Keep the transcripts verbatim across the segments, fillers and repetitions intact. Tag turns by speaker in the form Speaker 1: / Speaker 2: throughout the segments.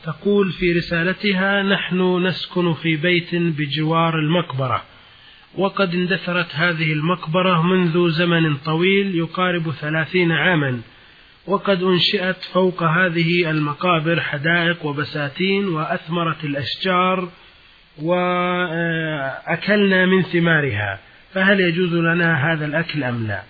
Speaker 1: تقول في رسالتها: نحن نسكن في بيت بجوار المقبرة، وقد اندثرت هذه المقبرة منذ زمن طويل يقارب ثلاثين عاما، وقد أنشئت فوق هذه المقابر حدائق وبساتين وأثمرت الأشجار وأكلنا من ثمارها، فهل يجوز لنا هذا الأكل أم لا؟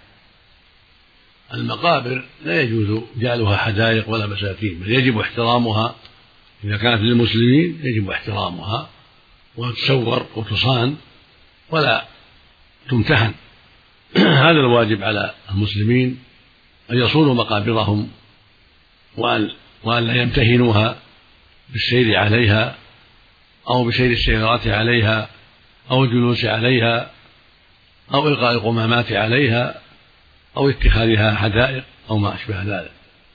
Speaker 2: المقابر لا يجوز جعلها حدائق ولا بساتين، بل يجب احترامها. إذا كانت للمسلمين يجب احترامها وتصور وتصان ولا تمتهن. هذا الواجب على المسلمين، أن يصونوا مقابرهم وأن, وأن لا يمتهنوها بالسير عليها أو بسير السيارات عليها أو الجلوس عليها أو إلقاء القمامات عليها أو اتخاذها حدائق أو ما أشبه ذلك.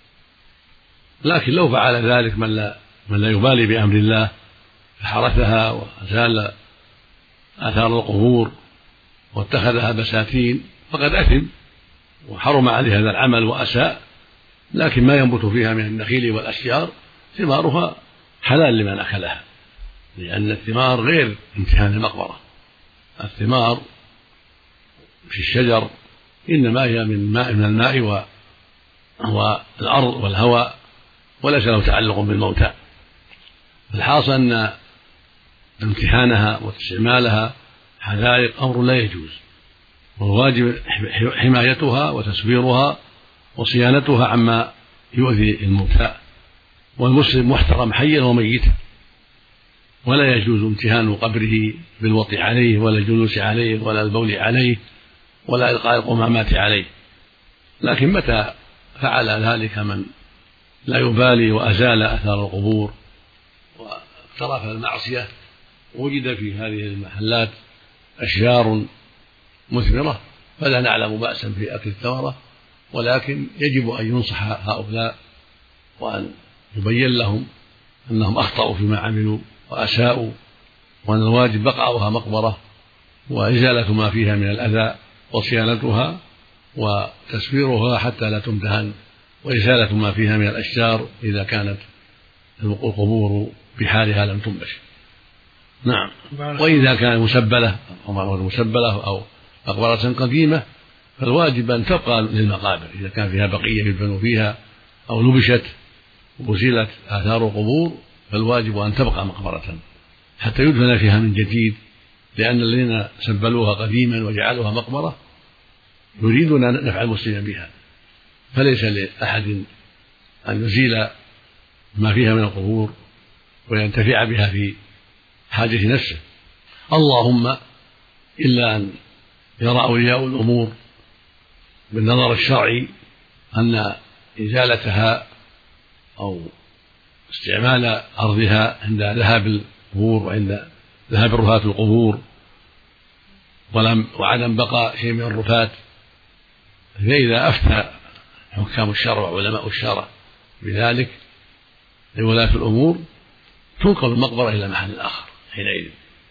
Speaker 2: لكن لو فعل ذلك من لا, من لا يبالي بأمر الله فحرثها وأزال آثار القبور واتخذها بساتين فقد أثم وحرم عليه هذا العمل وأساء. لكن ما ينبت فيها من النخيل والأشجار ثمارها حلال لمن أكلها، لأن الثمار غير امتهان المقبرة. الثمار في الشجر إنما هي من ماء من الماء والأرض والهواء، وليس له تعلق بالموتى. الحاصل أن امتهانها واستعمالها حدائق أمر لا يجوز، والواجب حمايتها وتسويرها وصيانتها عما يؤذي الموتى. والمسلم محترم حيا وميتا، ولا يجوز امتهان قبره بالوطء عليه ولا الجلوس عليه ولا البول عليه ولا إلقاء القمامات عليه. لكن متى فعل ذلك من لا يبالي وأزال أثار القبور واقترف المعصية، وجد في هذه المحلات أشجار مثمرة، فلا نعلم بأسا في أكل الثمرة، ولكن يجب أن ينصح هؤلاء وأن يبين لهم أنهم أخطأوا فيما عملوا وأساءوا، وأن الواجب بقاؤها مقبرة وإزالة ما فيها من الأذى وصيانتها وتسويرها حتى لا تمتهن، وإزالة ما فيها من الأشجار إذا كانت القبور بحالها لم تنبش. نعم. وإذا كان مسبلة أو مسبلة أو مقبرة قديمة فالواجب أن تبقى للمقابر، إذا كان فيها بقية يدفن فيها أو نبشت وأزيلت آثار القبور فالواجب أن تبقى مقبرة حتى يدفن فيها من جديد، لأن الذين سبلوها قديما وجعلوها مقبرة يريدون نفع المسلمين بها، فليس لأحد أن يزيل ما فيها من القبور وينتفع بها في حاجة نفسه، اللهم إلا أن يرى أولياء الأمور بالنظر الشرعي أن إزالتها أو استعمال أرضها عند ذهاب القبور وعند ذهاب الرفات القبور ولم وعدم بقاء شيء من الرفات، فإذا أفتى حكام الشرع وعلماء الشرع بذلك لولاة الأمور تنقل المقبرة إلى محل آخر، حينئذ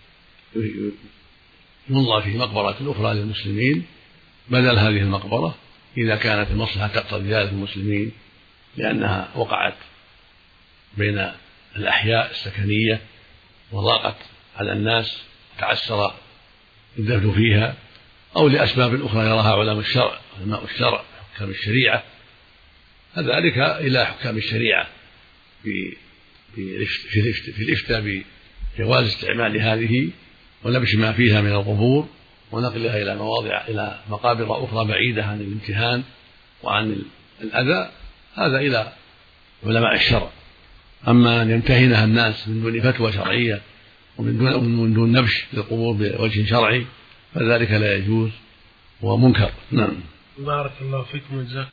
Speaker 2: ينظر في مقبرة أخرى للمسلمين بدل هذه المقبرة إذا كانت المصلحة تقتضي ذلك المسلمين، لأنها وقعت بين الأحياء السكنية وضاقت على الناس تعسر الدفن فيها، أو لأسباب أخرى يراها علماء الشرع علماء الشرع حكام الشريعة، فذلك إلى حكام الشريعة في في الإفتاء بجواز استعمال هذه ولبش ما فيها من القبور ونقلها إلى مواضع إلى مقابر أخرى بعيدة عن الامتهان وعن الأذى، هذا إلى علماء الشرع. أما أن يمتهنها الناس من دون فتوى شرعية ومن دون, من دون نبش للقبور بوجه شرعي فذلك لا يجوز ومنكر. نعم.
Speaker 1: بارك الله فيكم.